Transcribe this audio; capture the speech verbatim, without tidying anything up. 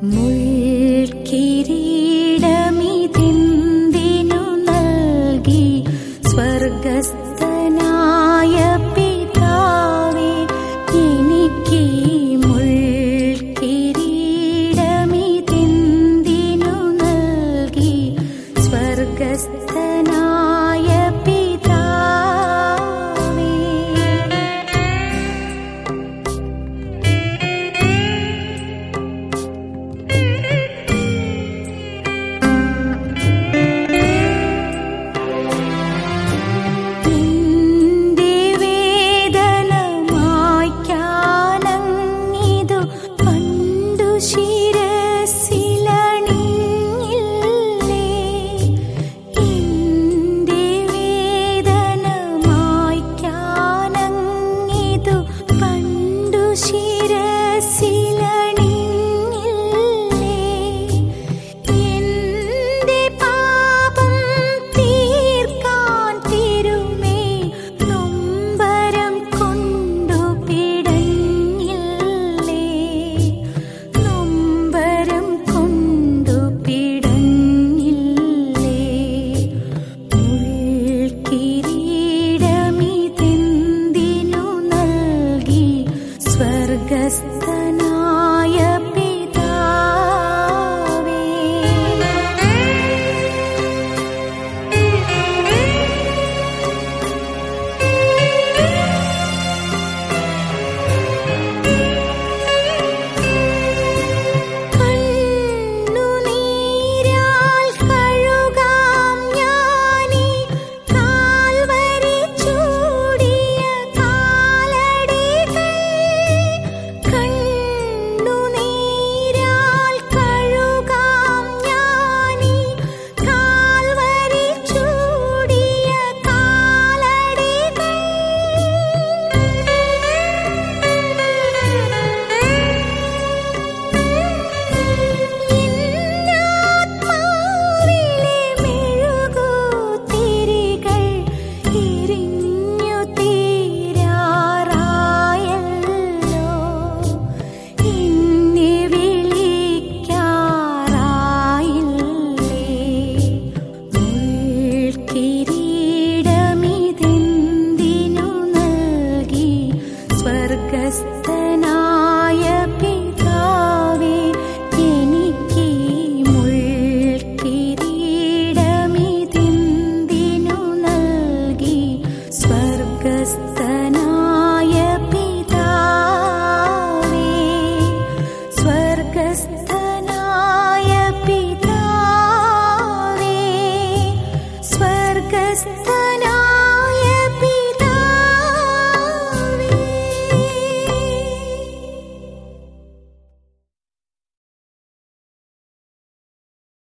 മുൾക്കിരീടമിതെന്തിനു നൽകി സ്വർഗസ്ഥനായ പിതാവേ, എനിക്ക് മുൾക്കിരീടമിതെന്തിനു നൽകി സ്വർഗസ്ഥനായ പിതാവേ. സ്വർഗസ്ഥനായ പിതാവേ, കണ്ണുനീരാൽ കഴുകാം ഞാനീ കാൽവരി ചൂടിയ കാലടികൾ. കണ്ണുനീരാൽ കഴുകാം ഞാനീ കാൽവരി ചൂടിയ കാലടികൾ. ഇന്നാത്മാവിലെ മെഴുകുതിരികൾ എരിഞ്ഞു തീരാറായല്ലോ, എന്നെ വിളിക്കാറായില്ലേ. മുൾക്കിരീടമിതെന്തിനു നൽകി സ്വർഗസ്ഥനായ പിതാവേ, എനിക്ക് മുൾക്കിരീടമിതെന്തിനു നൽകി സ്വർഗസ്ഥനായ പിതാവേ, സ്വർഗസ്ഥനായ പിതാവേ, സ്വർഗസ്ഥ